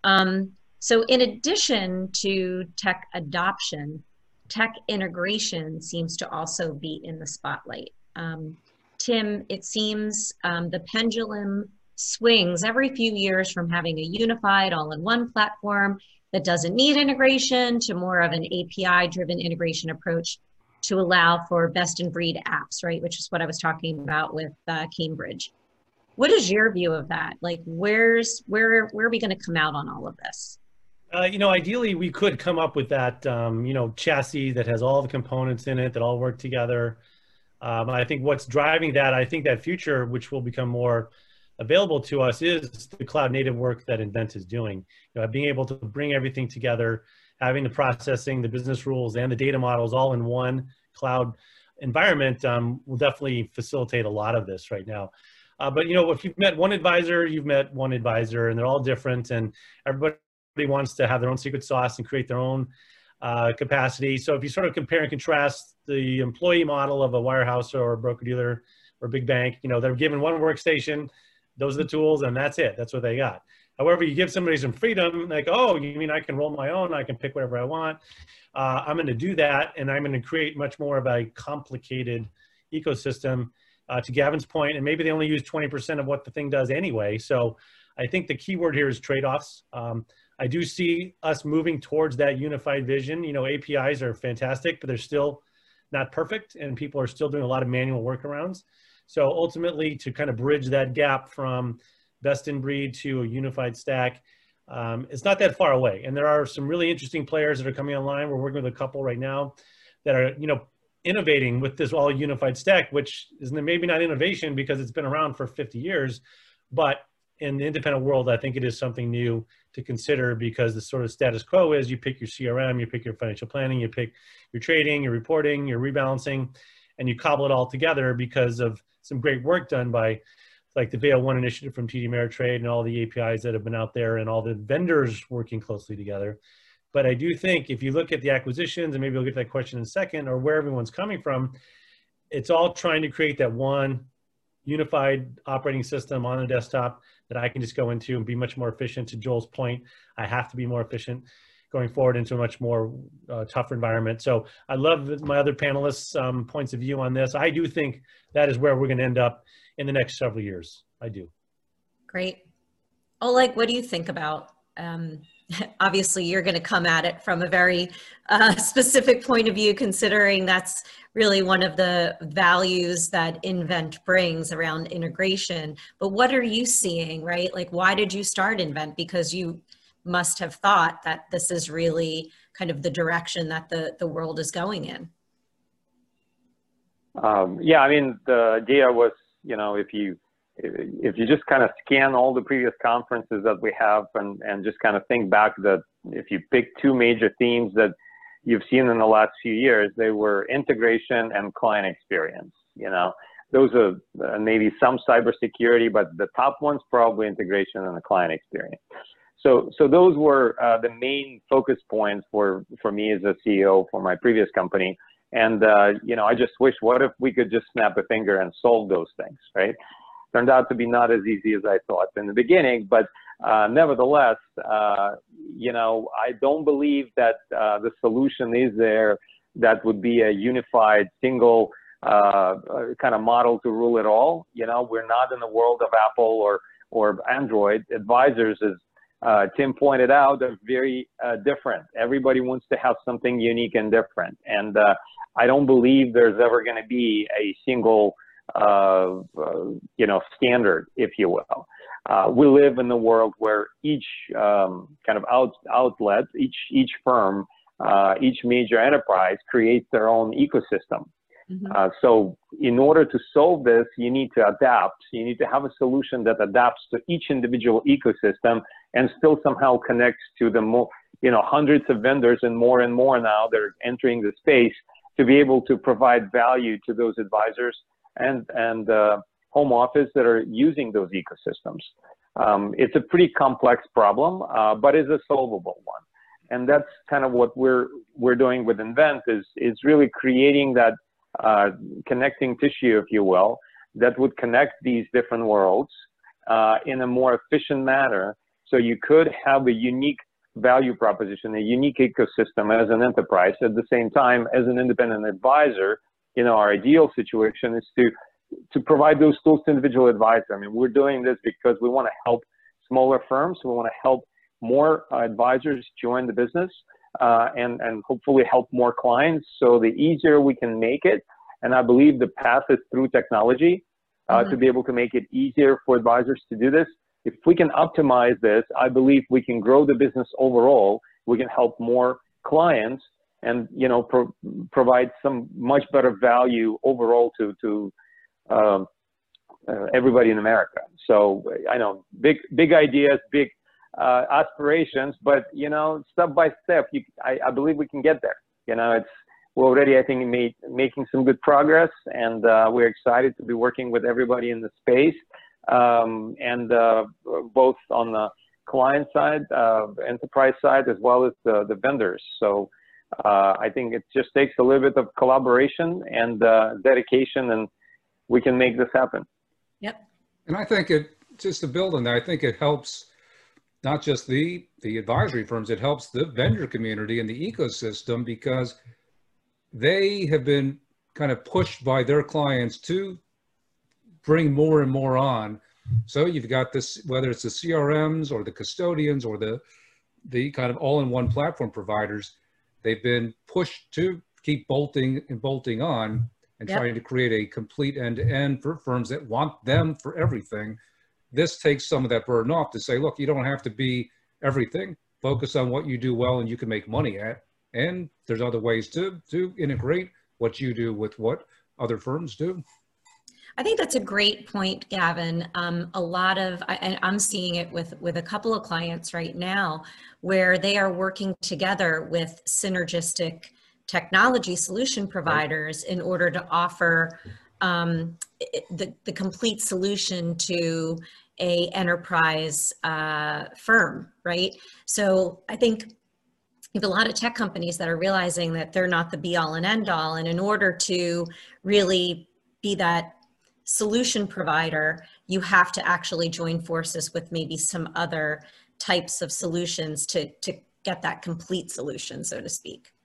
So in addition to tech adoption, tech integration seems to also be in the spotlight. Tim, it seems the pendulum swings every few years from having a unified all-in-one platform that doesn't need integration to more of an API-driven integration approach to allow for best-in-breed apps, right? Which is what I was talking about with Cambridge. What is your view of that? Like, where are we going to come out on all of this? Ideally, we could come up with that, chassis that has all the components in it that all work together. I think what's driving that, I think that future, which will become more available to us, is the cloud native work that Invent is doing. Being able to bring everything together, having the processing, the business rules, and the data models all in one cloud environment will definitely facilitate a lot of this right now. But if you've met one advisor, you've met one advisor, and they're all different, and everybody wants to have their own secret sauce and create their own capacity. So if you sort of compare and contrast the employee model of a wirehouse or a broker-dealer or a big bank, they're given one workstation, those are the tools, and that's it. That's what they got. However, you give somebody some freedom, like, oh, you mean I can roll my own? I can pick whatever I want. I'm going to do that, and I'm going to create much more of a complicated ecosystem. To Gavin's point, and maybe they only use 20% of what the thing does anyway. So I think the key word here is trade-offs. I do see us moving towards that unified vision. APIs are fantastic, but they're still not perfect, and people are still doing a lot of manual workarounds. So ultimately, to kind of bridge that gap from best in breed to a unified stack, it's not that far away. And there are some really interesting players that are coming online. We're working with a couple right now that are, innovating with this all unified stack, which is maybe not innovation because it's been around for 50 years, but in the independent world, I think it is something new to consider, because the sort of status quo is you pick your CRM, you pick your financial planning, you pick your trading, your reporting, your rebalancing, and you cobble it all together because of some great work done by like the VA1 initiative from TD Ameritrade and all the APIs that have been out there and all the vendors working closely together. But I do think if you look at the acquisitions, and maybe we'll get to that question in a second, or where everyone's coming from, it's all trying to create that one unified operating system on a desktop that I can just go into and be much more efficient. To Joel's point, I have to be more efficient going forward into a much more tougher environment. So I love my other panelists' points of view on this. I do think that is where we're going to end up in the next several years. I do. Great. Oleg, what do you think about obviously, you're going to come at it from a very specific point of view, considering that's really one of the values that Invent brings around integration. But what are you seeing, right? Like, why did you start Invent? Because you must have thought that this is really kind of the direction that the world is going in. Yeah, I mean, the idea was, if you just kind of scan all the previous conferences that we have and just kind of think back that if you pick two major themes that you've seen in the last few years, they were integration and client experience. Those are maybe some cybersecurity, but the top one's probably integration and the client experience. So those were the main focus points for me as a CEO for my previous company. And, I just wish, what if we could just snap a finger and solve those things, right? Turned out to be not as easy as I thought in the beginning, but nevertheless, I don't believe that the solution is there that would be a unified single kind of model to rule it all. We're not in the world of Apple or Android. Advisors, as Tim pointed out, are very different. Everybody wants to have something unique and different. And I don't believe there's ever going to be a single standard, if you will. We live in the world where each kind of outlet, each firm, each major enterprise creates their own ecosystem. Mm-hmm. So in order to solve this, you need to adapt. You need to have a solution that adapts to each individual ecosystem and still somehow connects to the hundreds of vendors and more now that are entering the space to be able to provide value to those advisors and home office that are using those ecosystems. It's a pretty complex problem, but is a solvable one. And that's kind of what we're doing with Invent is really creating that connecting tissue, if you will, that would connect these different worlds in a more efficient manner So you could have a unique value proposition, a unique ecosystem as an enterprise. At the same time, as an independent advisor, our ideal situation is to provide those tools to individual advisors. I mean, we're doing this because we want to help smaller firms. We want to help more advisors join the business, and hopefully help more clients. So the easier we can make it, and I believe the path is through technology, to be able to make it easier for advisors to do this. If we can optimize this, I believe we can grow the business overall. We can help more clients and, provide some much better value overall to everybody in America. So I know big ideas, big aspirations, but step by step, I believe we can get there. We're already, I think, making some good progress, and we're excited to be working with everybody in the space, and both on the client side, enterprise side, as well as the vendors. So I think it just takes a little bit of collaboration and dedication, and we can make this happen. Yep. And I think just to build on that, I think it helps not just the advisory firms, it helps the vendor community and the ecosystem, because they have been kind of pushed by their clients to bring more and more on. So you've got this, whether it's the CRMs or the custodians or the kind of all-in-one platform providers, they've been pushed to keep bolting on and trying to create a complete end-to-end for firms that want them for everything. This takes some of that burden off to say, look, you don't have to be everything. Focus on what you do well and you can make money at. And there's other ways to integrate what you do with what other firms do. I think that's a great point, Gavin. And I'm seeing it with a couple of clients right now, where they are working together with synergistic technology solution providers in order to offer the complete solution to a enterprise firm, right? So I think you have a lot of tech companies that are realizing that they're not the be all and end all. And in order to really be that solution provider, you have to actually join forces with maybe some other types of solutions to get that complete solution, so to speak.